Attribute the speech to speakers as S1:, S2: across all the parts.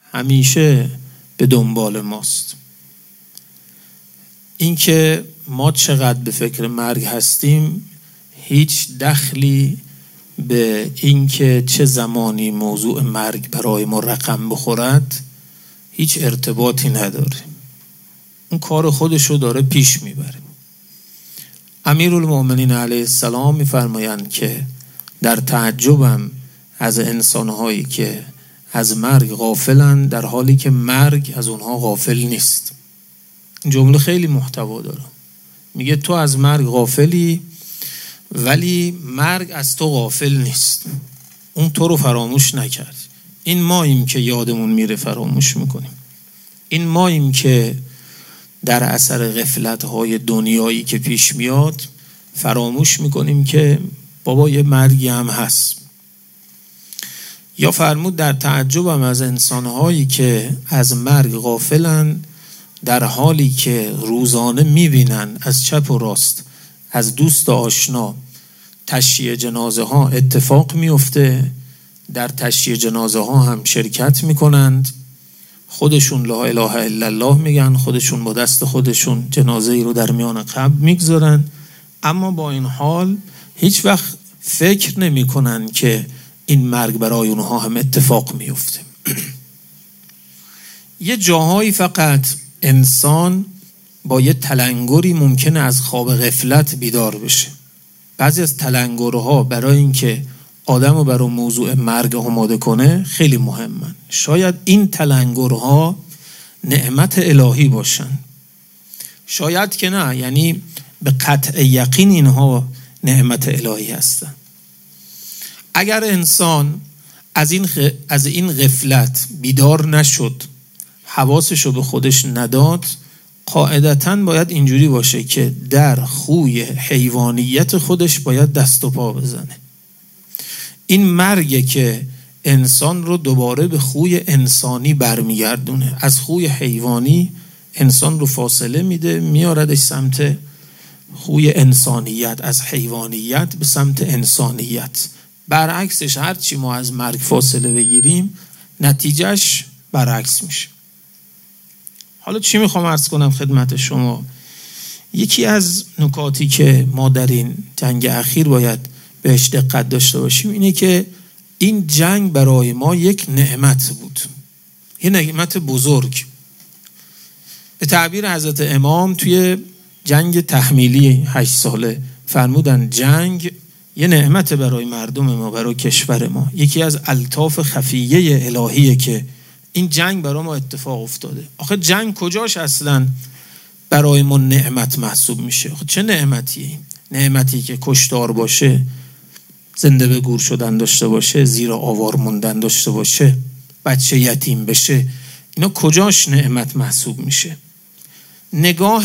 S1: همیشه به دنبال ماست. اینکه ما چقدر به فکر مرگ هستیم هیچ دخلی به اینکه چه زمانی موضوع مرگ برای ما رقم بخورد هیچ ارتباطی نداره. اون کار خودشو داره پیش میبره. امیرالمؤمنین علیه السلام میفرمایند که در تعجبم از انسانهایی که از مرگ غافلند در حالی که مرگ از اونها غافل نیست. این جمله خیلی محتوا داره. میگه تو از مرگ غافلی ولی مرگ از تو غافل نیست. اون تو رو فراموش نکرد. این ماییم که یادمون میره فراموش میکنیم. این ماییم که در اثر غفلت‌های دنیایی که پیش میاد فراموش میکنیم که بابا یه مرگی هم هست. یا فرمود در تعجبم از انسانهایی که از مرگ غافلن در حالی که روزانه میبینن از چپ و راست از دوست و آشنا تشییع جنازه ها اتفاق میفته، در تشییع جنازه ها هم شرکت میکنند، خودشون لا اله الا الله میگن، خودشون با دست خودشون جنازه ای رو در میان قبر میگذارن، اما با این حال هیچ وقت فکر نمی کنن که این مرگ برای اونها هم اتفاق میفته. یه جاهایی فقط انسان با یه تلنگری ممکنه از خواب غفلت بیدار بشه. بعضی از تلنگرها برای اینکه آدم رو برای موضوع مرگ آماده کنه خیلی مهمن. شاید این تلنگرها نعمت الهی باشن، شاید که نه، یعنی به قطع یقین اینها نعمت الهی هستن. اگر انسان از این غفلت بیدار نشد، حواسش رو به خودش نداد، قاعدتاً باید اینجوری باشه که در خوی حیوانیت خودش باید دست و پا بزنه. این مرگه که انسان رو دوباره به خوی انسانی برمیگردونه. از خوی حیوانی انسان رو فاصله میده، میاردش سمت خوی انسانیت، از حیوانیت به سمت انسانیت. برعکسش هرچی ما از مرگ فاصله بگیریم نتیجهش برعکس میشه. حالا چی میخوام عرض کنم خدمت شما؟ یکی از نکاتی که ما در این جنگ اخیر باید بهش دقت داشته باشیم اینه که این جنگ برای ما یک نعمت بود، یه نعمت بزرگ. به تعبیر حضرت امام توی جنگ تحمیلی 8 ساله فرمودن جنگ یه نعمت برای مردم ما، برای کشور ما. یکی از الطاف خفیه الهیه که این جنگ برای ما اتفاق افتاده. آخه جنگ کجاش اصلا برای ما نعمت محسوب میشه؟ آخه چه نعمتیه؟ نعمتی که کشتار باشه، زنده به گور شدن داشته باشه، زیر آوار موندن داشته باشه، بچه یتیم بشه، اینا کجاش نعمت محسوب میشه؟ نگاه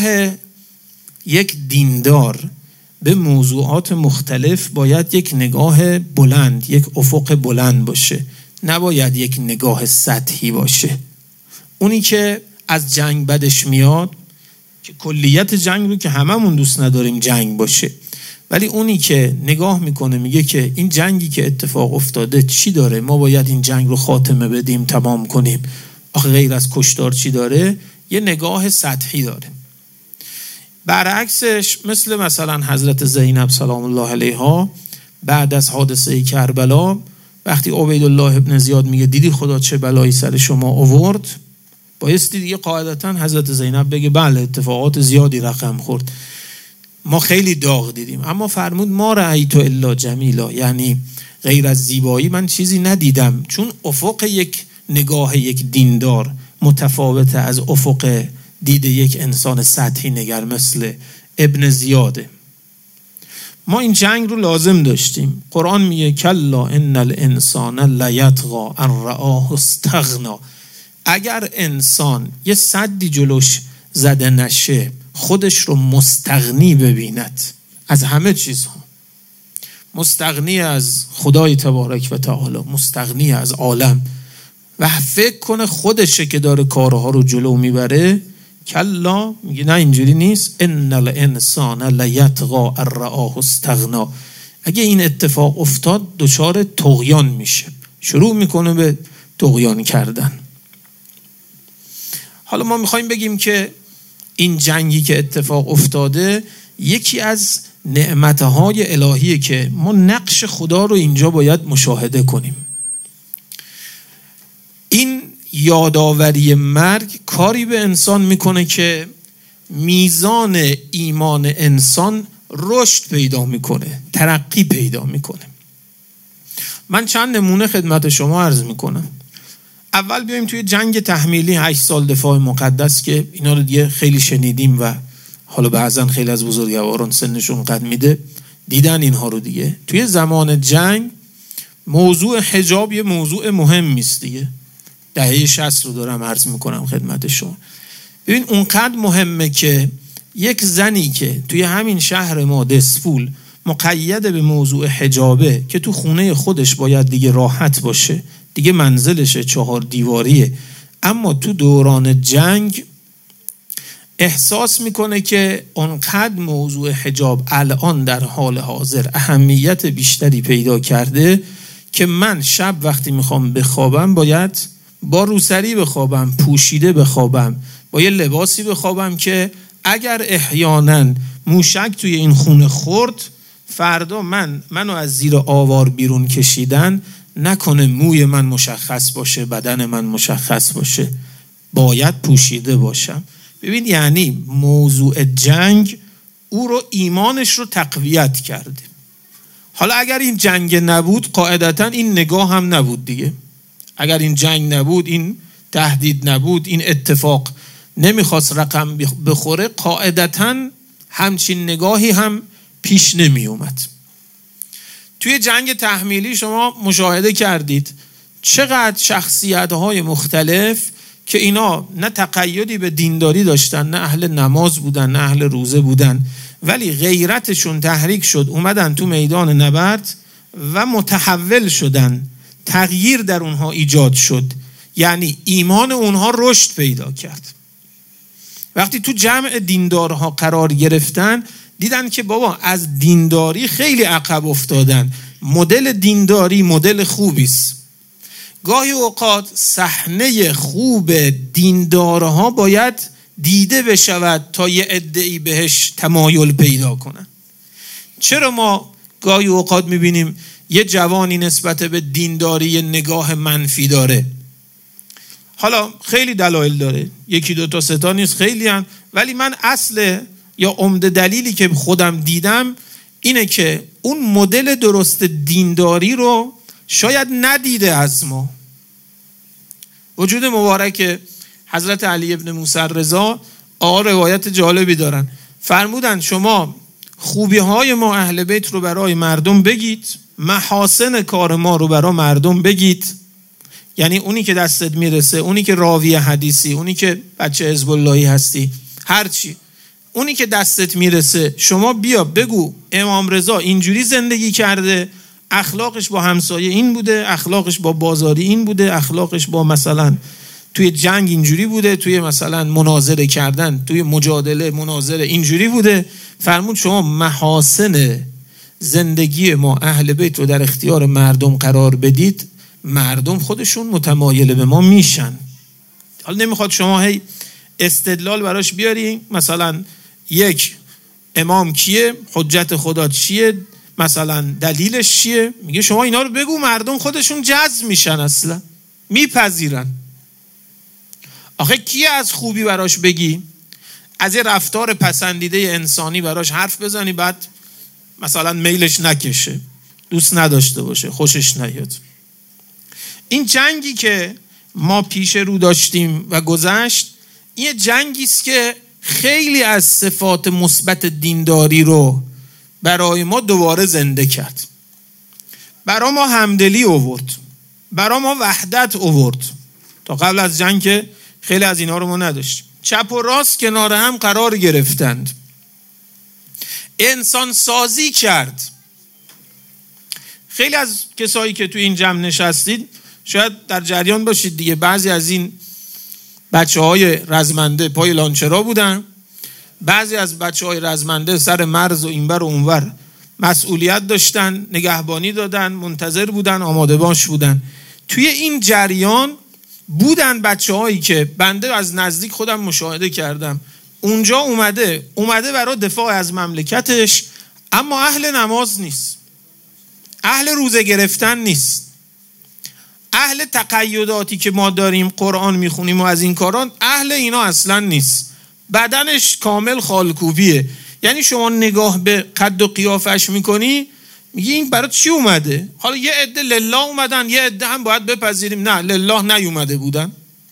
S1: یک دیندار به موضوعات مختلف باید یک نگاه بلند، یک افق بلند باشه، نباید یک نگاه سطحی باشه. اونی که از جنگ بدش میاد، که کلیت جنگ رو که هممون دوست نداریم جنگ باشه، ولی اونی که نگاه میکنه میگه که این جنگی که اتفاق افتاده چی داره، ما باید این جنگ رو خاتمه بدیم، تمام کنیم، آخه غیر از کشتار چی داره، یه نگاه سطحی داره. برعکسش مثلا حضرت زینب سلام الله علیها بعد از حادثه کربلا وقتی عبیدالله ابن زیاد میگه دیدی خدا چه بلایی سر شما آورد، بایستی دیگه قاعدتا حضرت زینب بگه بله اتفاقات زیادی رقم خورد، ما خیلی داغ دیدیم، اما فرمود ما رأیت الا جمیلا، یعنی غیر از زیبایی من چیزی ندیدم. چون افق یک نگاه یک دیندار متفاوته از افق دید یک انسان سطحی نگر مثل ابن زیاده. ما این جنگ رو لازم داشتیم. قرآن میگه کلا ان الانسان لیطغی ان رآه استغنا. اگر انسان یه سدی جلوش زده نشه، خودش رو مستغنی ببیند از همه چیزها، مستغنی از خدای تبارک و تعالی، مستغنی از عالم، و فکر کنه خودشه که داره کارها رو جلو میبره، کلا میگه نه اینجوری نیست. ان الانسان لیطغی ان رآه استغنا. اگه این اتفاق افتاد دچار طغیان میشه، شروع میکنه به طغیان کردن. حالا ما میخوایم بگیم که این جنگی که اتفاق افتاده یکی از نعمتهای الهیه که ما نقش خدا رو اینجا باید مشاهده کنیم. این یادآوری مرگ کاری به انسان میکنه که میزان ایمان انسان رشد پیدا میکنه، ترقی پیدا میکنه. من چند نمونه خدمت شما عرض میکنم. اول بیایم توی جنگ تحمیلی 8 سال دفاع مقدس که اینا رو دیگه خیلی شنیدیم و حالا بعضن خیلی از بزرگواران سنشون قد میده دیدن اینها رو دیگه. توی زمان جنگ موضوع حجاب یه موضوع مهمی است دیگه. دهه 60 رو دارم عرض میکنم خدمت شما. ببین اونقدر مهمه که یک زنی که توی همین شهر ما دسفول مقید به موضوع حجابه که تو خونه خودش باید دیگه راحت باشه، دیگه منزلشه 4 دیواریه، اما تو دوران جنگ احساس میکنه که اونقدر موضوع حجاب الان در حال حاضر اهمیت بیشتری پیدا کرده که من شب وقتی میخوام بخوابم باید با روسری بخوابم، پوشیده بخوابم، با یه لباسی بخوابم که اگر احیانا موشک توی این خونه خورد فردا منو از زیر آوار بیرون کشیدن نکنه موی من مشخص باشه، بدن من مشخص باشه، باید پوشیده باشم. ببین یعنی موضوع جنگ او رو ایمانش رو تقویت کرده. حالا اگر این جنگ نبود قاعدتا این نگاه هم نبود دیگه. اگر این جنگ نبود، این تهدید نبود، این اتفاق نمیخواست رقم بخوره، قاعدتا همچین نگاهی هم پیش نمی اومد. توی جنگ تحمیلی شما مشاهده کردید چقدر شخصیت‌های مختلف که اینا نه تقیدی به دینداری داشتن، نه اهل نماز بودن، نه اهل روزه بودن، ولی غیرتشون تحریک شد، اومدن تو میدان نبرد و متحول شدن، تغییر در اونها ایجاد شد، یعنی ایمان اونها رشد پیدا کرد. وقتی تو جمع دیندارها قرار گرفتن دیدن که بابا از دینداری خیلی عقب افتادن، مدل دینداری مدل خوبیست. گاهی اوقات صحنه خوب دیندارها باید دیده بشود تا یه عده‌ای بهش تمایل پیدا کنن. چرا ما گاهی اوقات میبینیم یه جوانی نسبت به دینداری نگاه منفی داره؟ حالا خیلی دلایل داره، 1 2 تا 3 تا نیست، خیلی هم، ولی من اصل یا عمده دلیلی که خودم دیدم اینه که اون مدل درست دینداری رو شاید ندیده از ما. وجود مبارک حضرت علی ابن موسی رضا روایت جالبی دارن، فرمودن شما خوبی های ما اهل بیت رو برای مردم بگید، محاسن کار ما رو برای مردم بگید، یعنی اونی که دستت میرسه، اونی که راوی حدیثی، اونی که بچه حزب اللهی هستی، هرچی اونی که دستت میرسه شما بیا بگو امام رضا اینجوری زندگی کرده، اخلاقش با همسایه این بوده، اخلاقش با بازاری این بوده، اخلاقش با مثلا توی جنگ اینجوری بوده، توی مثلا مناظره کردن، توی مجادله مناظره اینجوری بوده. فرمود شما محاسن زندگی ما اهل بیت رو در اختیار مردم قرار بدید، مردم خودشون متمایل به ما میشن. حالا نمیخواد شما هی استدلال براش بیاری، مثلا یک امام کیه، حجت خدا چیه، مثلا دلیلش چیه، میگه شما اینا رو بگو مردم خودشون جذب میشن، اصلا میپذیرن. آخه کیه از خوبی براش بگی، از یه رفتار پسندیده انسانی براش حرف بزنی بعد مثلا میلش نکشه، دوست نداشته باشه، خوشش نیاد. این جنگی که ما پیش رو داشتیم و گذشت، این جنگی است که خیلی از صفات مثبت دینداری رو برای ما دوباره زنده کرد. برای ما همدلی آورد، برای ما وحدت آورد. تا قبل از جنگ که خیلی از اینا رو ما نداشتیم. چپ و راست کنار هم قرار گرفتند، انسان سازی کرد. خیلی از کسایی که توی این جمع نشستید شاید در جریان باشید دیگه، بعضی از این بچه‌های رزمنده پای لانچرا بودن، بعضی از بچه‌های رزمنده سر مرز و اینور و اونور مسئولیت داشتن، نگهبانی دادن، منتظر بودن، آماده باش بودن. توی این جریان بودن بچه هایی که بنده از نزدیک خودم مشاهده کردم، اونجا اومده برای دفاع از مملکتش، اما اهل نماز نیست، اهل روزه گرفتن نیست، اهل تقیداتی که ما داریم قرآن میخونیم و از این کاران اهل اینا اصلا نیست. بدنش کامل خالکوبیه. یعنی شما نگاه به قد و قیافش میکنی میگی این برای چی اومده؟ حالا یه عده لله اومدن، یه عده هم باید بپذیریم نه لله نیومده بودن.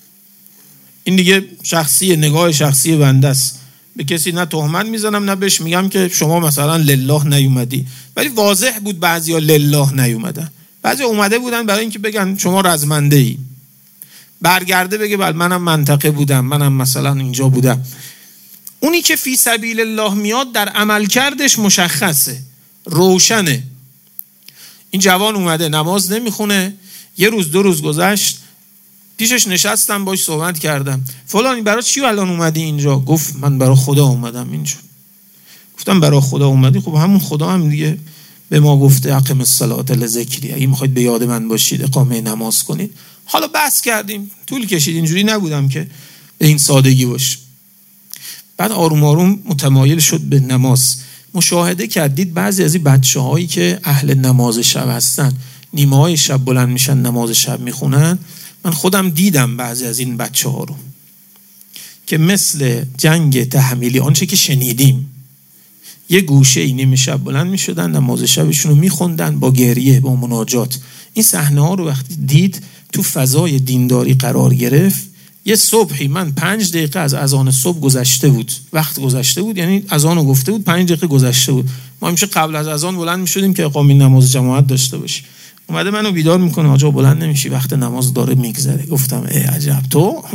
S1: این دیگه شخصی، نگاه شخصی بنده است. به کسی نه تهمت میزنم نه بهش میگم که شما مثلا لله نیومدی، ولی واضح بود بعضیا لله نیومدن، بعضی اومده بودن برای اینکه بگن شما رزمنده ای، برگرده بگه بله منم منطقه بودم، منم مثلا اینجا بودم. اونی که فی سبیل الله میاد در عمل کردش مشخصه، روشنه. این جوان اومده نماز نمیخونه، یه روز دو روز گذشت پیشش نشستم باش صحبت کردم، فلانی برای چی الان اومدی اینجا؟ گفت من برای خدا اومدم اینجا. گفتم برای خدا اومدی؟ خب همون خدا هم دیگه به ما گفته اقیم الصلاة لذکری، اگه میخواید به یاد من باشید اقامه نماز کنید. حالا بحث کردیم، طول کشید، اینجوری نبودم که به این سادگی باشه. بعد آروم آروم متمایل شد به نماز. مشاهده کردید بعضی از این بچه‌هایی که اهل نماز شب هستن، نیمه های شب بلند میشن نماز شب میخونن. من خودم دیدم بعضی از این بچه‌ها رو که مثل جنگ تحمیلی آنچه که شنیدیم، یه گوشه ای نیمه شب بلند میشدن نماز شبشون رو میخوندن با گریه، با مناجات. این صحنه ها رو وقتی دید تو فضای دینداری قرار گرفت. یه صبحی من 5 دقیقه از اذان صبح گذشته بود، وقت گذشته بود، یعنی اذان رو گفته بود 5 دقیقه گذشته بود، ما همیشه قبل از اذان بلند میشدیم که اقامه نماز جماعت داشته باشیم. اومده منو بیدار میکنه، آجا بلند نمیشی وقت نماز داره میگذره. گفتم ای عجب، تو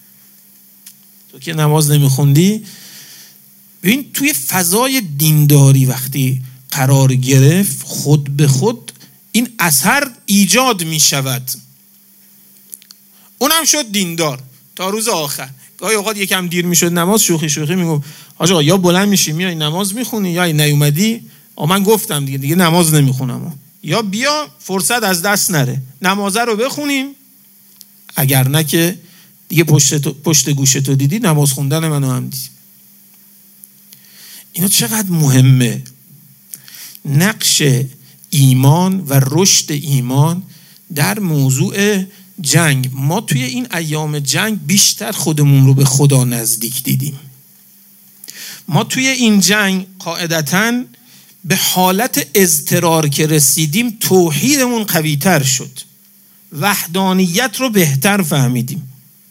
S1: که نماز نمیخوندی. ببین توی فضای دینداری وقتی قرار گرفت خود به خود این اثر ایجاد میشود. اونم شد دیندار تا روز آخر. گاهی اوقات یکم دیر میشد نماز، شوخی میگم آجا یا بلند میشی میای نماز میخونی، یا نیومدی من گفتم دیگه نماز نمیخونم، یا بیا فرصت از دست نره نمازه رو بخونیم، اگر نه که دیگه پشت گوش تو دیدی نماز خوندن منو هم دیدی. اینا چقدر مهمه. نقش ایمان و رشد ایمان در موضوع جنگ. ما توی این ایام جنگ بیشتر خودمون رو به خدا نزدیک دیدیم. ما توی این جنگ قاعدتاً به حالت اضطرار که رسیدیم توحیدمون قوی تر شد، وحدانیت رو بهتر فهمیدیم.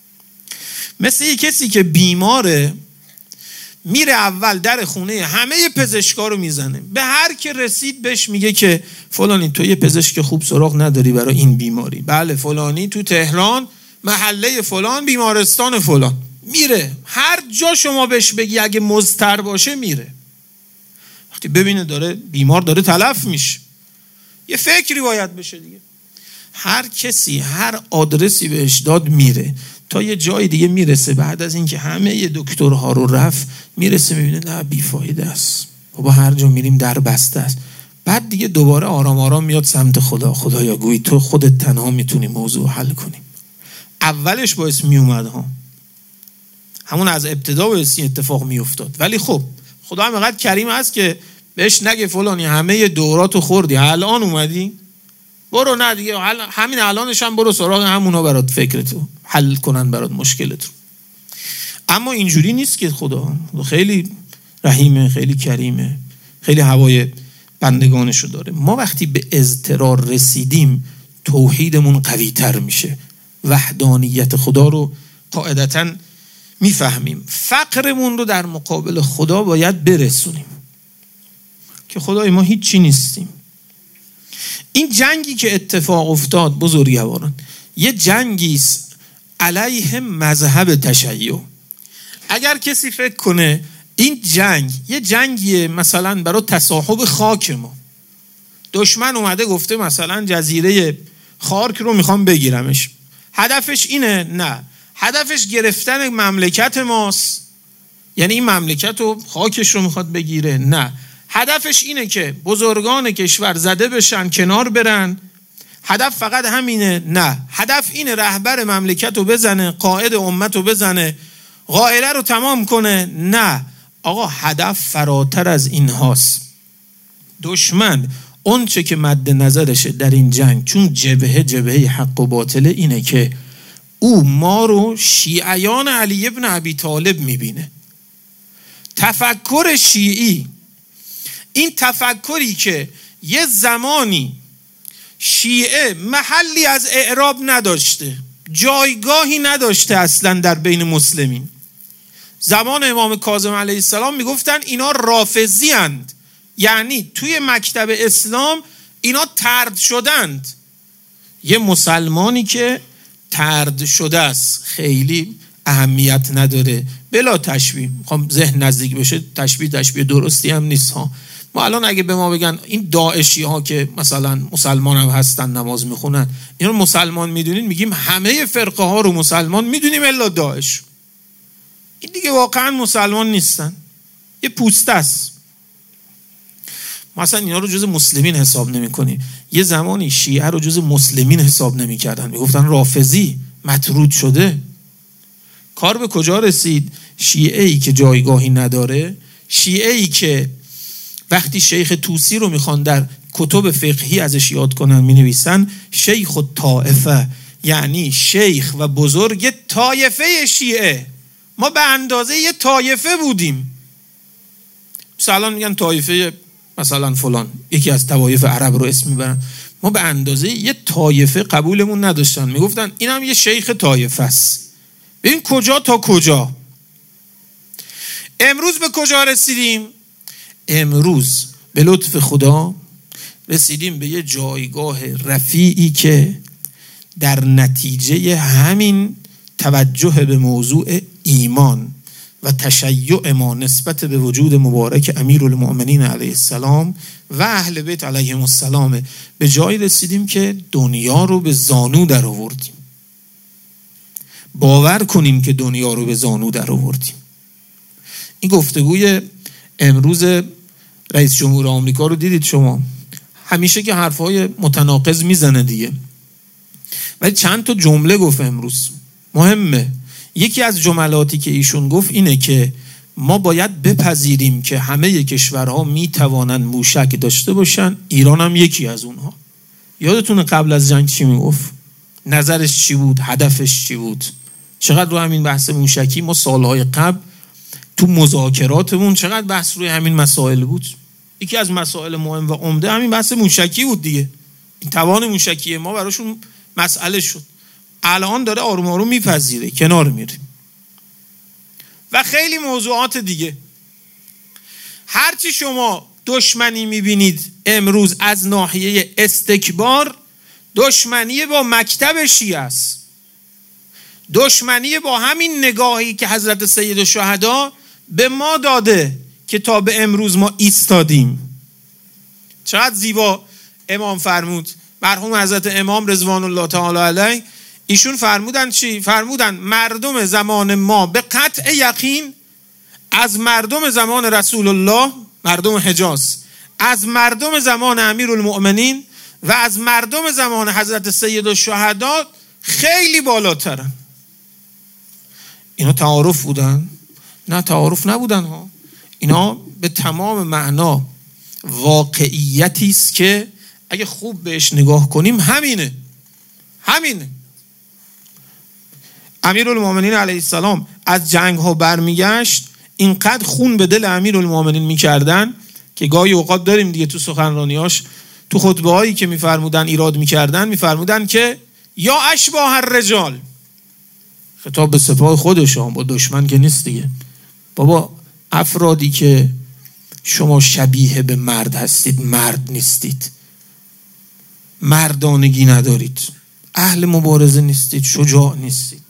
S1: مثل یک کسی که بیماره میره اول در خونه همه پزشکا رو میزنه، به هر که رسید بهش میگه که فلانی تو یه پزشک خوب سراغ نداری برای این بیماری؟ بله فلانی تو تهران محله فلان بیمارستان فلان. میره هر جا شما بهش بگی اگه مضطر باشه میره. وقتی ببینه داره بیمار داره تلف میشه یه فکری باید بشه دیگه. هر کسی هر آدرسی بهش داد میره تا یه جای دیگه میرسه. بعد از اینکه همه دکترها رو رفت میرسه میبینه نه بیفایده است، بابا هر جا میریم در بسته است. بعد دیگه دوباره آرام آرام میاد سمت خدا. خدایا گویی تو خودت تنها میتونی موضوع حل کنی. اولش باعث میومد ها، همون از ابتدا باعث اتفاق میافتاد، ولی خب خدا هم اینقدر کریم است که بهش نگه فلانی همه دوراتو خوردی الان اومدی برو، نه دیگه همین الانش هم برو سراغ همونا برات فکرتو حل کنن برات مشکلتو. اما اینجوری نیست که خدا خیلی رحیمه، خیلی کریمه، خیلی هوای بندگانشو داره. ما وقتی به اضطرار رسیدیم توحیدمون قوی تر میشه، وحدانیت خدا رو قاعدتاً میفهمیم، فقرمون رو در مقابل خدا باید برسونیم که خدای ما هیچی نیستیم. این جنگی که اتفاق افتاد بزرگواران یه جنگی است علیه مذهب تشیع. اگر کسی فکر کنه این جنگ یه جنگیه مثلا برای تصاحب خاک ما، دشمن اومده گفته مثلا جزیره خارک رو میخوام بگیرمش، هدفش اینه؟ نه، هدفش گرفتن مملکت ماست، یعنی این مملکت رو خاکش رو میخواد بگیره. نه، هدفش اینه که بزرگان کشور زده بشن، کنار برن، هدف فقط همینه؟ نه، هدف اینه رهبر مملکت رو بزنه، قائد امت رو بزنه، غایله رو تمام کنه؟ نه آقا، هدف فراتر از این هاست. دشمن اون چه که مد نظرشه در این جنگ، چون جبهه حق و باطله، اینه که او ما رو شیعیان علی ابن ابی طالب میبینه. تفکر شیعی، این تفکری که یه زمانی شیعه محلی از اعراب نداشته، جایگاهی نداشته اصلا در بین مسلمین. زمان امام کاظم علیه السلام میگفتن اینا رافضی اند، یعنی توی مکتب اسلام اینا طرد شدند. یه مسلمانی که طرد شده است خیلی اهمیت نداره، بلا تشبیه، میخوام ذهن نزدیک بشه، تشبیه درستی هم نیست ها. ما الان اگه به ما بگن این داعشی ها که مثلا مسلمان هم هستن نماز میخونن، اینا مسلمان میدونین؟ میگیم همه فرقه ها رو مسلمان میدونیم الا داعش. این دیگه واقعا مسلمان نیستن، یه پوسته است. مثلا اینا رو جز مسلمین حساب نمی کنیم. یه زمانی شیعه رو جز مسلمین حساب نمی کردن، می گفتن رافضی، مطرود شده. کار به کجا رسید؟ شیعه ای که جایگاهی نداره، شیعه ای که وقتی شیخ طوسی رو میخوان در کتب فقهی ازش یاد کنن می نویسن شیخ الطائفه، یعنی شیخ و بزرگ طایفه شیعه. ما به اندازه یه طایفه بودیم. مثلا میگن طایفه مثلا فلان، یکی از طوایف عرب رو اسم میبرن. ما به اندازه یه طایفه قبولمون نداشتن، میگفتن این هم یه شیخ طایفه است. ببین کجا تا کجا. امروز به کجا رسیدیم؟ امروز به لطف خدا رسیدیم به یه جایگاه رفیعی که در نتیجه همین توجه به موضوع ایمان و تشیع ما نسبت به وجود مبارک امیرالمؤمنین علیه السلام و اهل بیت علیهم السلام به جایی رسیدیم که دنیا رو به زانو در آوردیم. باور کنیم که دنیا رو به زانو در آوردیم. این گفتگوی امروز رئیس جمهور آمریکا رو دیدید شما؟ همیشه که حرفهای متناقض میزنه دیگه، ولی چند تا جمله گفت امروز مهمه. یکی از جملاتی که ایشون گفت اینه که ما باید بپذیریم که همه کشورها میتوانند موشک داشته باشن، ایران هم یکی از اونها. یادتونه قبل از جنگ چی میگفت؟ نظرش چی بود؟ هدفش چی بود؟ چقدر رو همین بحث موشکی ما سالهای قبل تو مذاکراتمون چقدر بحث روی همین مسائل بود. یکی از مسائل مهم و عمده همین بحث موشکی بود دیگه. این توان موشکی ما براشون مسئله شد. الان داره آروم آروم میپذیره، کنار میره. و خیلی موضوعات دیگه. هرچی شما دشمنی میبینید امروز از ناحیه استکبار، دشمنی با مکتب شیعه است. دشمنی با همین نگاهی که حضرت سید الشهدا به ما داده که تا به امروز ما ایستادیم. چقدر زیبا امام فرمود، مرحوم حضرت امام رضوان الله تعالی علیه، ایشون فرمودن چی؟ فرمودن مردم زمان ما به قطع یقین از مردم زمان رسول الله، مردم حجاز، از مردم زمان امیرالمؤمنین و از مردم زمان حضرت سید الشهدا خیلی بالاترن. اینا تعارف بودن؟ نه تعارف نبودن ها. اینا به تمام معنا واقعیتی است که اگه خوب بهش نگاه کنیم همینه. امیرالمؤمنین علیه السلام از جنگ ها برمیگشت، اینقدر خون به دل امیرالمؤمنین میکردن که گاهی اوقات داریم دیگه تو سخنرانیاش، تو خطبه هایی که میفرمودن ایراد میفرمودن که یا اشباح الرجال، خطاب به سپاه خودشان، با دشمن که نیست دیگه. بابا افرادی که شما شبیه به مرد هستید، مرد نیستید، مردانگی ندارید، اهل مبارزه نیستید، شجاع نیستید.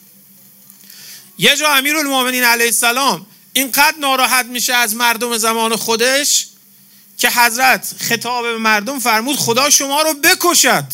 S1: یه جا امیرالمؤمنین علیه السلام اینقدر ناراحت میشه از مردم زمان خودش که حضرت خطاب به مردم فرمود خدا شما رو بکشد.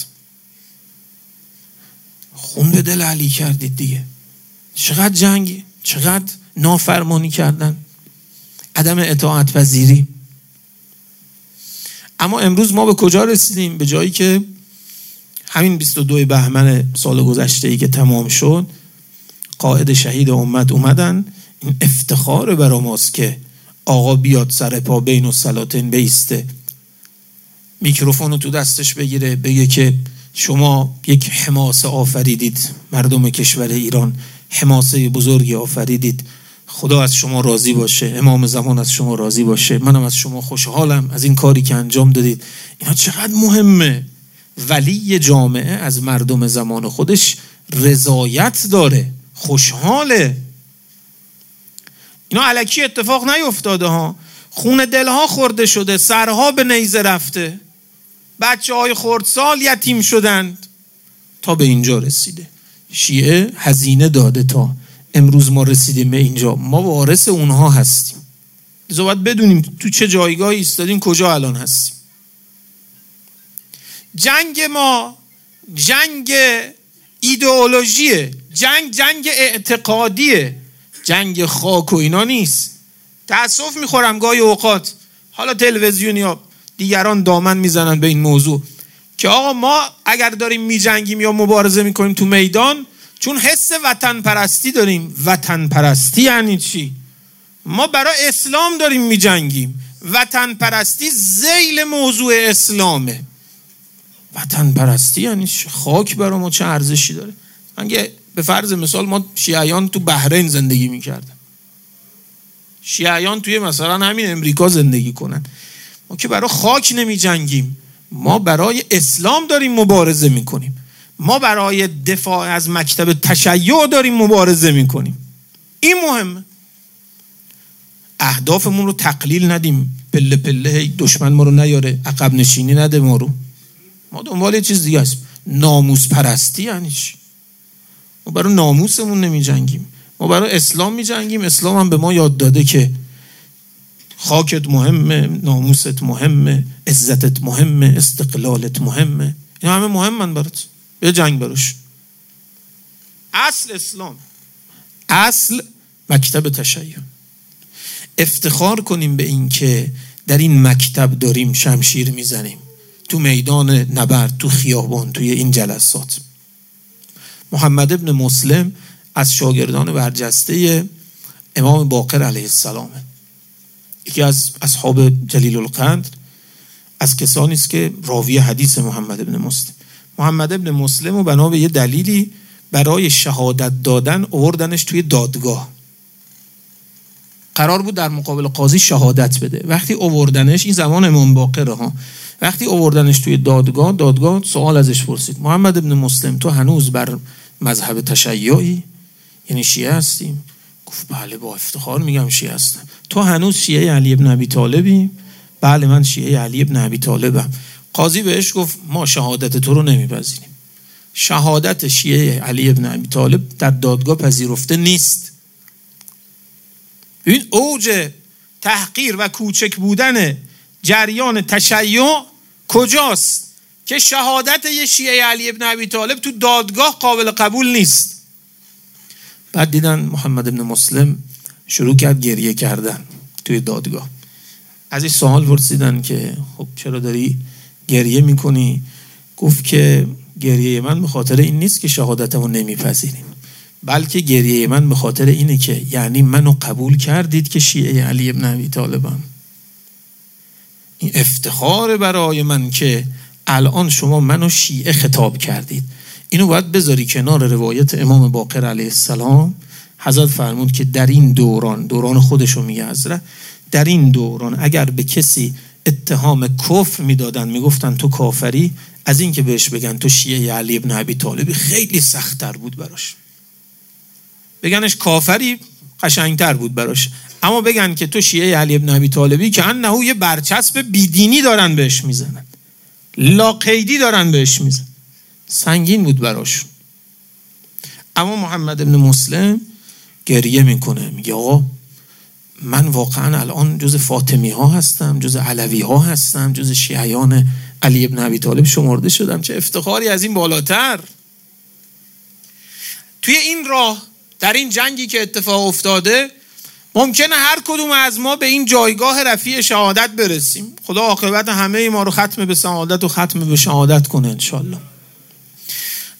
S1: خون به دل علی کردید دیگه. چقدر جنگی، چقدر نافرمانی کردن، عدم اطاعت پذیری. اما امروز ما به کجا رسیدیم؟ به جایی که همین 22 بهمن سال گذشته‌ای که تمام شد، قائد شهید امت اومدن. این افتخار برای ماست که آقا بیاد سر پا بین الصلاتین بیسته، میکروفون رو تو دستش بگیره، بگه که شما یک حماسه آفریدید، مردم کشور ایران حماسه بزرگی آفریدید، خدا از شما راضی باشه، امام زمان از شما راضی باشه، منم از شما خوشحالم از این کاری که انجام دادید. اینا چقدر مهمه. ولی جامعه از مردم زمان خودش رضایت داره، خوشحاله. اینا الکی اتفاق نیفتاده ها، خون دلها خورده شده، سرها به نیزه رفته، بچه های خردسال یتیم شدند تا به اینجا رسیده. شیعه هزینه داده تا امروز ما رسیدیم به اینجا، ما وارث اونها هستیم. لذا باید بدونیم تو چه جایگاهی ایستادیم، کجا الان هستیم. جنگ ما جنگ ایدئولوژیه، جنگ اعتقادیه، جنگ خاک و اینا نیست. تأسف میخورم گاهی اوقات حالا تلویزیون یا دیگران دامن میزنن به این موضوع که آقا ما اگر داریم میجنگیم یا مبارزه میکنیم تو میدان چون حس وطن پرستی داریم. وطن پرستی یعنی چی؟ ما برای اسلام داریم میجنگیم. وطن پرستی ذیل موضوع اسلامه. وطن پرستی یعنی خاک برای ما چه ارزشی داره؟ اگه به فرض مثال ما شیعیان تو بحرین زندگی میکردن، شیعیان توی مثلا همین امریکا زندگی کنن، ما که برای خاک نمی جنگیم، ما برای اسلام داریم مبارزه میکنیم، ما برای دفاع از مکتب تشیع داریم مبارزه میکنیم. این مهمه. اهدافمون رو تقلیل ندیم، پله پله دشمن ما رو نیاره، عقب نشینی نده ما رو. ما دنبال یه چیز دیگه هستیم. ناموس پرستی یعنی چی؟ ما برای ناموسمون نمی جنگیم، ما برای اسلام می جنگیم. اسلام هم به ما یاد داده که خاکت مهمه، ناموست مهمه، عزتت مهمه، استقلالت مهمه. این همه مهمن برات، یه جنگ براش. اصل اسلام، اصل مکتب تشیع. افتخار کنیم به این که در این مکتب داریم شمشیر میزنیم، تو میدان نبرد، تو خیابان، توی این جلسات. محمد ابن مسلم از شاگردان برجسته امام باقر علیه السلام، یکی از اصحاب جلیل القدر، از کسانی است که راوی حدیث محمد ابن مسلم. محمد ابن مسلم و بنا به یه دلیلی برای شهادت دادن آوردنش توی دادگاه. قرار بود در مقابل قاضی شهادت بده. وقتی آوردنش، این زمان امام باقره ها، وقتی آوردنش توی دادگاه سوال ازش پرسید: محمد ابن مسلم تو هنوز بر مذهب تشیعی؟ یعنی شیعه هستیم؟ گفت بله با افتخار میگم شیعه هستم. تو هنوز شیعه علی ابن ابی طالبی؟ بله من شیعه علی ابن ابی طالبم. قاضی بهش گفت ما شهادت تو رو نمیپذیریم. شهادت شیعه علی ابن ابی طالب در دادگاه پذیرفته نیست. این اوج تحقیر و کوچک بودن جریان تشیع کجاست که شهادت یه شیعه علی ابن ابی طالب تو دادگاه قابل قبول نیست. بعد دیدن محمد ابن مسلم شروع کرد گریه کردن توی دادگاه. ازش سوال پرسیدن که خب چرا داری گریه میکنی؟ گفت که گریه من به خاطر این نیست که شهادتمو نمیپذیریم، بلکه گریه من به خاطر اینه که یعنی منو قبول کردید که شیعه علی ابن ابی طالبم. این افتخار برای من که الان شما منو شیعه خطاب کردید. اینو باید بذاری کنار روایت امام باقر علیه السلام. حضرت فرمود که در این دوران خودشو میگه حضرت، در این دوران اگر به کسی اتهام کفر میدادن، میگفتن تو کافری، از این که بهش بگن تو شیعه علی ابن ابی طالبی خیلی سخت‌تر بود براش. بگنش کافری قشنگتر بود براش، اما بگن که تو شیعه علی ابن ابی طالبی که انه یه برچسب بیدینی دارن بهش میزنن، لاقیدی دارن بهش میزنن، سنگین بود براش. اما محمد ابن مسلم گریه میکنه، میگه آقا من واقعا الان جز فاطمی ها هستم، جز علوی ها هستم، جز شیعیان علی ابن ابی طالب شمرده شدم. چه افتخاری از این بالاتر. توی این راه، در این جنگی که اتفاق افتاده، ممکنه هر کدوم از ما به این جایگاه رفیع شهادت برسیم. خدا عاقبت همه ما رو ختم به سعادت و ختم به شهادت کنه انشالله.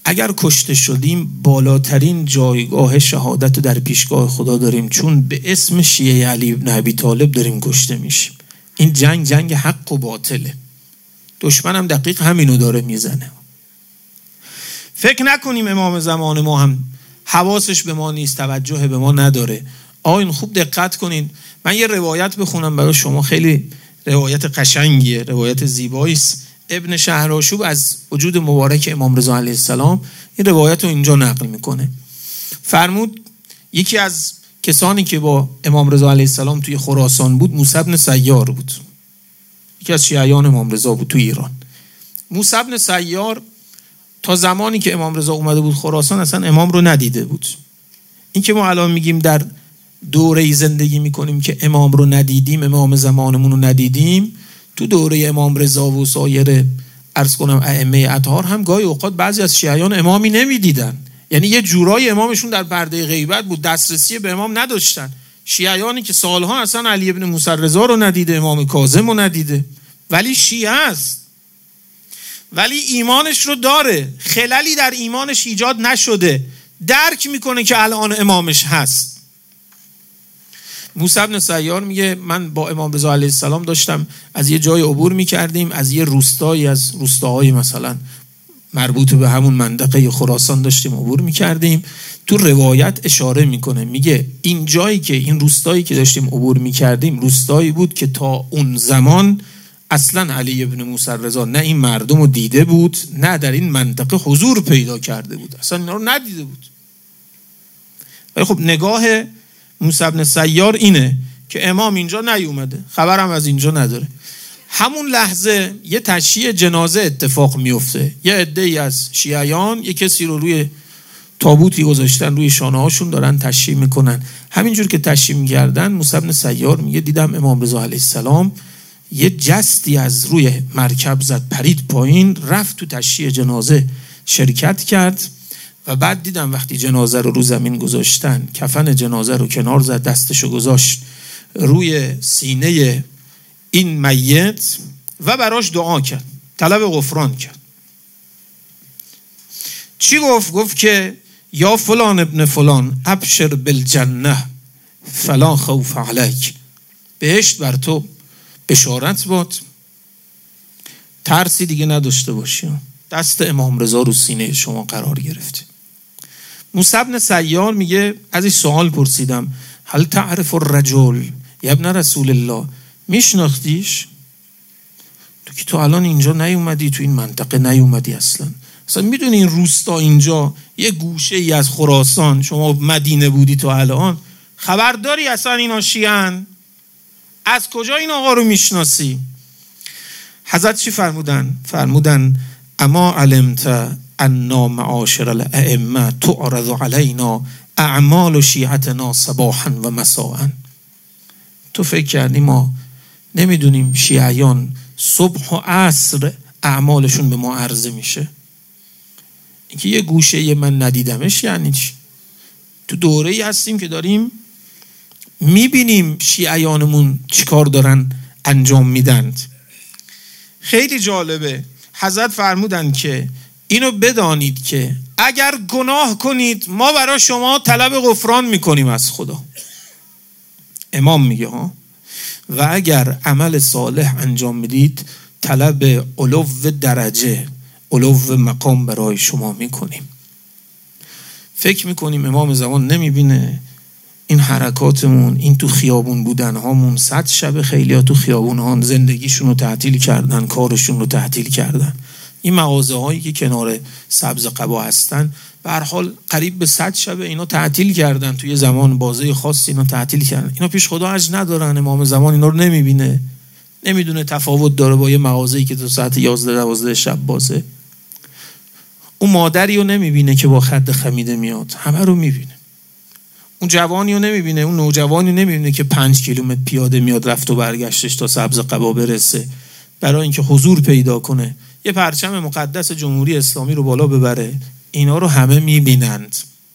S1: اگر کشته شدیم بالاترین جایگاه شهادت رو در پیشگاه خدا داریم، چون به اسم شیعه علی بن ابی طالب داریم کشته میشیم. این جنگ حق و باطله. دشمنم دقیق همینو داره میزنه. فکر نکنیم امام زمان ما هم حواسش به ما نیست، توجه به ما نداره. آقایون خوب دقت کنین، من یه روایت بخونم برای شما، خیلی روایت قشنگیه، روایت زیبایی است. ابن شهرآشوب از وجود مبارک امام رضا علیه السلام این روایت رو اینجا نقل میکنه. فرمود یکی از کسانی که با امام رضا علیه السلام توی خراسان بود موسی بن سیار بود، یکی از شیعیان امام رضا بود توی ایران. موسی بن سیار تا زمانی که امام رضا اومده بود خراسان اصلا امام رو ندیده بود. این که ما الان میگیم در دوره زندگی میکنیم که امام رو ندیدیم، امام زمانمون رو ندیدیم، تو دوره امام رضا و سایر عرض کنم ائمه اطهار هم گاهی اوقات بعضی از شیعیان امامی نمیدیدن، یعنی یه جورای امامشون در پرده غیبت بود، دسترسی به امام نداشتن. شیعیانی که سالها اصلا علی ابن موسی رضا رو ندیده، امام کاظم رو ندیده، ولی شیعه است، ولی ایمانش رو داره، خللی در ایمانش ایجاد نشده، درک میکنه که الان امامش هست. موسی بن سیار میگه من با امام رضا علیه السلام داشتم از یه جای عبور میکردیم، از یه روستایی از روستاهای مثلا مربوط به همون منطقه خراسان داشتیم عبور میکردیم. تو روایت اشاره میکنه، میگه این جایی که این روستایی که داشتیم عبور میکردیم روستایی بود که تا اون زمان اصلا علی ابن موسی رضا نه این مردم رو دیده بود نه در این منطقه حضور پیدا کرده بود، اصلا اینا رو ندیده بود. ولی خب نگاه موسی بن سیار اینه که امام اینجا نیومده، خبرم از اینجا نداره. همون لحظه یه تشییع جنازه اتفاق میفته، یه عده‌ای از شیعیان یه کسی رو روی تابوتی گذاشتن، روی شانه هاشون دارن تشییع میکنن. همینجور که تشییع میکردن موسی بن سیار میگه دیدم امام رضا علیه السلام یه جستی از روی مرکب زد، پرید پایین، رفت تو تشییع جنازه شرکت کرد و بعد دیدم وقتی جنازه رو زمین گذاشتن کفن جنازه رو کنار زد، دستشو گذاشت روی سینه این میت و براش دعا کرد، طلب غفران کرد. چی گفت؟ گفت که یا فلان ابن فلان ابشر بالجنه فلا خوف علیک، بهشت بر تو بشارت باد، ترسی دیگه نداشته باشی. دست امام رضا رو سینه شما قرار گرفته. موسی بن سیار میگه ازش سوال پرسیدم هل تعرف الرجل یا ابن رسول الله، میشناختیش؟ تو که تو الان اینجا نیومدی، تو این منطقه نیومدی، اصلا میدونی این روستا اینجا یه گوشه ای از خراسان، شما مدینه بودی تو الان، خبرداری اصلا اینا شیعن؟ از کجا این آقا رو میشناسی؟ حضرت چی فرمودن؟ فرمودن اما علمت انا معاشر الائمه تعرض علینا اعمال شیعتنا صباحا و مساء. تو فکر کردی ما نمیدونیم شیعیان صبح و عصر اعمالشون به ما عرضه میشه؟ اینکه یه گوشه من ندیدمش یعنی چی؟ تو دوره‌ای هستیم که داریم میبینیم شیعیانمون چیکار دارن انجام میدند. خیلی جالبه. حضرت فرمودن که اینو بدانید که اگر گناه کنید ما برای شما طلب غفران میکنیم از خدا. امام میگه ها، و اگر عمل صالح انجام میدید طلب علو درجه، علو مقام برای شما میکنیم. فکر میکنیم امام زمان نمیبینه این حرکاتمون، این تو خیابون بودن هامون؟ 100 شب خیلی ها تو خیابون ها زندگیشون رو تعطیل کردن، کارشون رو تعطیل کردن. این مغازه هایی که کنار سبز قبا هستن به هر حال قریب به 100 شب اینا تعطیل کردن، توی زمان بازه خاصی اینا تعطیل کردن. اینا پیش خدا حج ندارن، امام زمان اینا رو نمیبینه، نمیدونه تفاوت داره با یه مغازه‌ای که تو ساعت 11-12 شب بازه. اون مادری رو نمیبینه که با خد خمیده میاد، همه رو میبینه. اون جوانی رو نمیبینه، اون نوجوانی رو نمیبینه که 5 کیلومتر پیاده میاد رفت و برگشتش تا سبز قبا برسه برای اینکه حضور پیدا کنه، یه پرچم مقدس جمهوری اسلامی رو بالا ببره. اینا رو همه میبینند.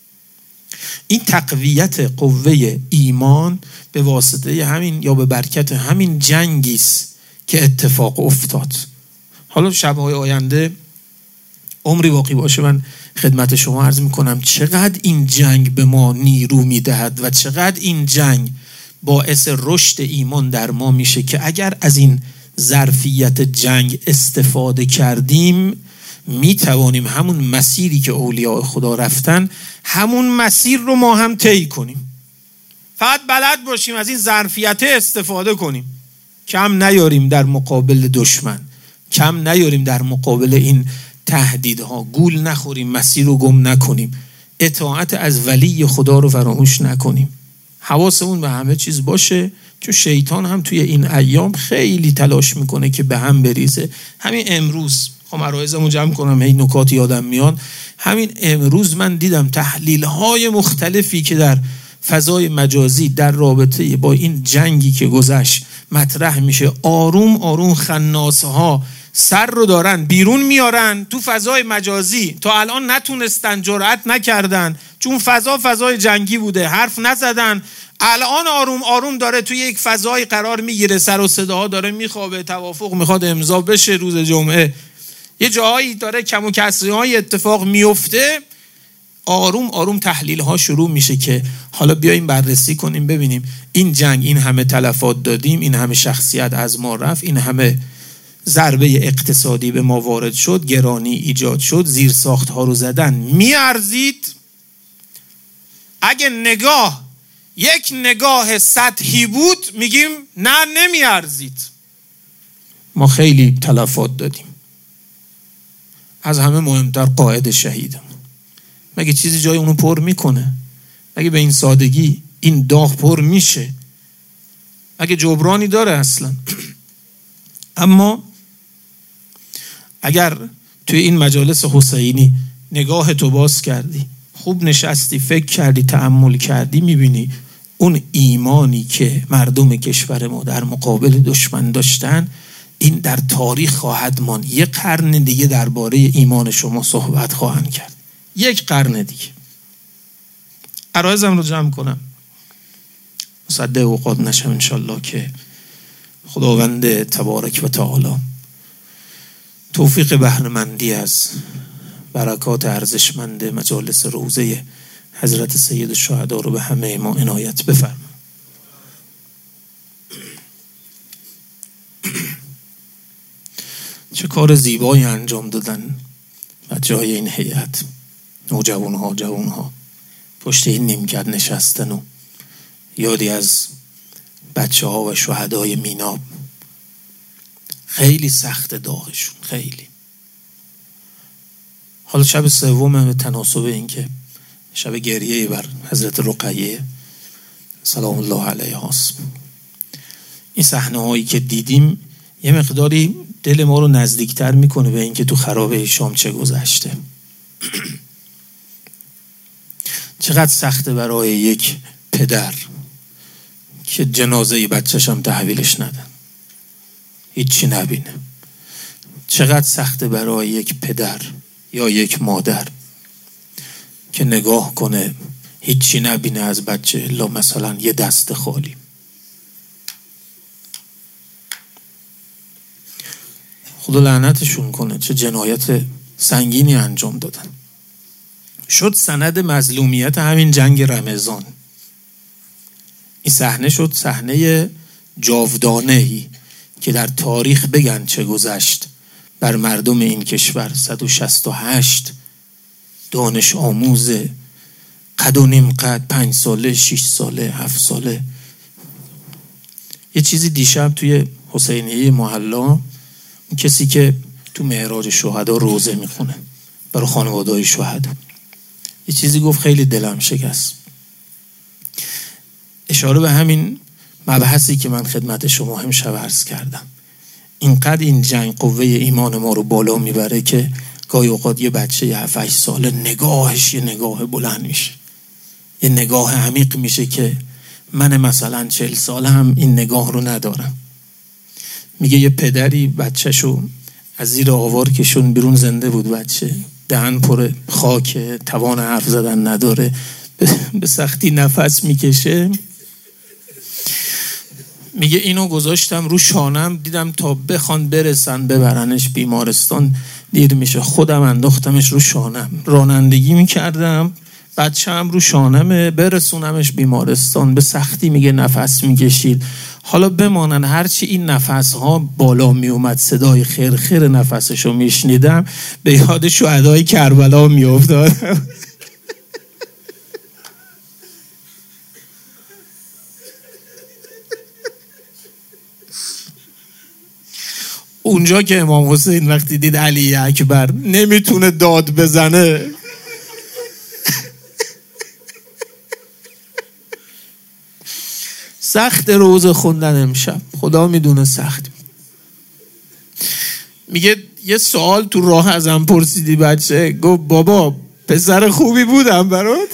S1: این تقویت قوه ایمان به واسطه همین یا به برکت همین جنگی است که اتفاق افتاد. حالا شب‌های آینده عمری باقی باشه من خدمت شما عرض میکنم چقدر این جنگ به ما نیرو میدهد و چقدر این جنگ باعث رشد ایمان در ما میشه که اگر از این ظرفیت جنگ استفاده کردیم میتوانیم همون مسیری که اولیاء خدا رفتن همون مسیر رو ما هم طی کنیم. فقط بلد باشیم از این ظرفیت استفاده کنیم، کم نیاریم در مقابل دشمن، کم نیاریم در مقابل این تهدیدها، گول نخوریم، مسیر رو گم نکنیم، اطاعت از ولی خدا رو فراموش نکنیم. حواسمون به همه چیز باشه، چون شیطان هم توی این ایام خیلی تلاش میکنه که به هم بریزه. همین امروز مراحزمو جمع کنم، هی نکات یادم میاد. همین امروز من دیدم تحلیل های مختلفی که در فضای مجازی در رابطه با این جنگی که گذشت مطرح میشه. آروم آروم خناسه ها سر رو دارن بیرون میارن تو فضای مجازی. تا الان نتونستن، جرأت نکردن، چون فضای جنگی بوده، حرف نزدن. الان آروم آروم داره توی یک فضای قرار میگیره، سر و صداها داره میخوابه، توافق میخواد امضا بشه روز جمعه، یه جایی داره کم و کسری های اتفاق میفته. آروم آروم تحلیل ها شروع میشه که حالا بیاییم بررسی کنیم ببینیم این جنگ، این همه تلفات دادیم، این همه شخصیت از ما رفت، این همه ضربه اقتصادی به ما وارد شد، گرانی ایجاد شد، زیر ساخت ها رو زدن، میارزید؟ اگه یک نگاه سطحی بود میگیم نه نمیارزید. ما خیلی تلفات دادیم، از همه مهمتر قائد شهیدم. مگه چیزی جای اونو پر میکنه؟ مگه به این سادگی این داغ پر میشه؟ مگه جبرانی داره اصلا؟ اما اگر توی این مجالس حسینی نگاه تو باز کردی، خوب نشستی، فکر کردی، تأمل کردی، میبینی اون ایمانی که مردم کشور ما در مقابل دشمن داشتن، این در تاریخ خواهد ماند. یک قرن دیگه درباره ایمان شما صحبت خواهند کرد، یک قرن دیگه. عرایزم رو جمع کنم، مصدق اوقات نشم انشالله که خداوند تبارک و تعالی توفیق بهره‌مندی از برکات ارزشمند مجالس روزه حضرت سید الشهدا رو به همه ما عنایت بفرماید. چه کار زیبایی انجام دادن بچه‌های این هیئت، جوانها پشت این نیمکت نشستن و یادی از بچه‌ها و شهدای میناب. خیلی سخت داغشون، خیلی. حالا شب سوم به تناسب این که شب گریه بر حضرت رقیه سلام الله علیها است، این صحنه هایی که دیدیم یه مقداری دل ما رو نزدیکتر میکنه به این که تو خرابه شام چه گذشته. چقدر سخته برای یک پدر که جنازه بچه‌ش هم تحویلش ندن، هیچی نبینه. چقدر سخته برای یک پدر یا یک مادر که نگاه کنه هیچی نبینه از بچه الا مثلا یه دست خالی. خدا لعنتشون کنه، چه جنایت سنگینی انجام دادن. شد سند مظلومیت همین جنگ رمضان. این صحنه شد صحنه جاودانه‌ای که در تاریخ بگن چه گذشت بر مردم این کشور. 168 دانش آموز قد و نیم قد، 5 ساله، 6 ساله، 7 ساله. یه چیزی دیشب توی حسینیه محلا، کسی که تو معراج شهدا روزه میخونه برای خانواده‌های شهدا، یه چیزی گفت خیلی دلم شکست. اشاره به همین مبحثی که من خدمت شما امشب عرض کردم. اینقدر این جنگ قوه ایمان ما رو بالا میبره که گاهی اوقات یه بچه 7-8 ساله نگاهش یه نگاه بلند میشه، یه نگاه عمیق میشه که من مثلا 40 ساله هم این نگاه رو ندارم. میگه یه پدری بچه‌شو از زیر آوار کشون بیرون، زنده بود بچه، دهن پر خاک، توان حرف زدن نداره، به سختی نفس میکشه. میگه اینو گذاشتم رو شانم، دیدم تا بخوان برسن ببرنش بیمارستان دیر میشه. خودم انداختمش رو شانم، رانندگی میکردم، بچه‌م رو شانمه، برسونمش بیمارستان. به سختی میگه نفس میکشید. حالا بمانن هرچی این نفسها بالا میومد، صدای خرخر نفسشو میشنیدم، به یاد شهدای کربلا میافتادم. اونجا که امام حسین وقتی دید علی اکبر نمیتونه داد بزنه، سخت روز خوندن امشب، خدا میدونه سخت. میگه یه سوال تو راه ازم پرسیدی بچه، گفت بابا پسر خوبی بودم برات؟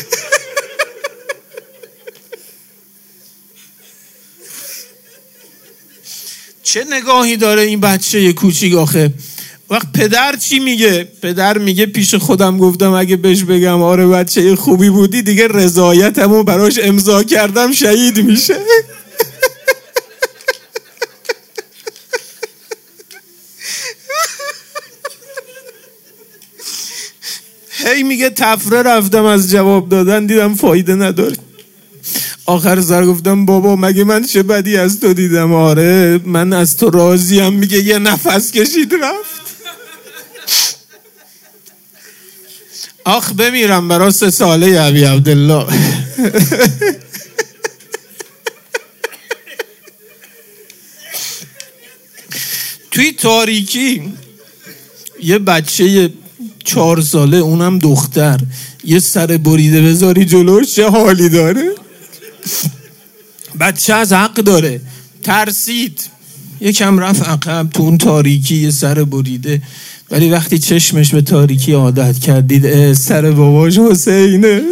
S1: چه نگاهی داره این بچه کوچیک آخه؟ وقت پدر چی میگه؟ پدر میگه پیش خودم گفتم اگه بهش بگم آره بچه خوبی بودی دیگه رضایتمو براش امضا کردم شهید میشه. هی میگه تفره رفتم از جواب دادن، دیدم فایده نداره. آخر سر گفتم بابا مگه من چه بدی از تو دیدم؟ آره من از تو راضیم. میگه یه نفس کشید رفت. آخ بمیرم برای 3 ساله ابی عبدالله. توی تاریکی یه بچه 4 ساله، اونم دختر، یه سر بریده بذاری جلوش چه حالی داره؟ بچه از حق داره، ترسید یکم رفت عقب تو اون تاریکی، یه سر بریده، ولی وقتی چشمش به تاریکی عادت کردید سر باباش حسینه.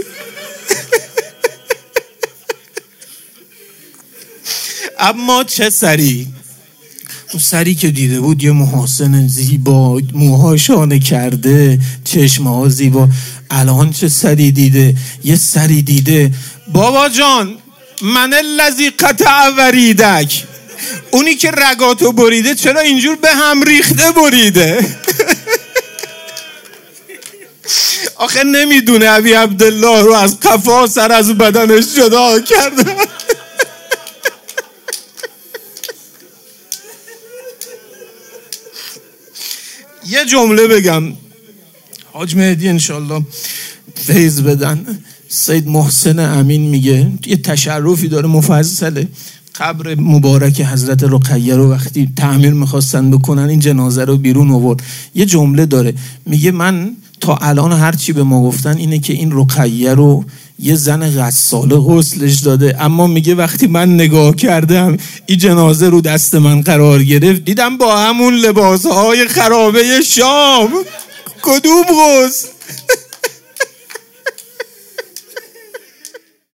S1: اما چه سری؟ اون سری که دیده بود یه محاسن زیبا، موها شانه کرده، چشمها زیبا. الان چه سری دیده؟ یه سری دیده بابا جان من الذی قطع وریدک، اونی که رگاتو بریده چرا اینجور به هم ریخته بریده؟ آخه نمیدونه ابی عبدالله رو از قفا سر از بدنش جدا کرده. یه جمله بگم، حاج مهدی انشالله فیض بدن. سید محسن امین میگه یه تشرفی داره مفصله، قبر مبارک حضرت رقیه رو وقتی تعمیر میخواستن بکنن این جنازه رو بیرون آورد، یه جمله داره میگه من تا الان هرچی به ما گفتن اینه که این رقیه رو یه زن غساله غسلش داده، اما میگه وقتی من نگاه کردم این جنازه رو دست من قرار گرفت دیدم با همون لباسهای خرابه شام. کدوم غسل؟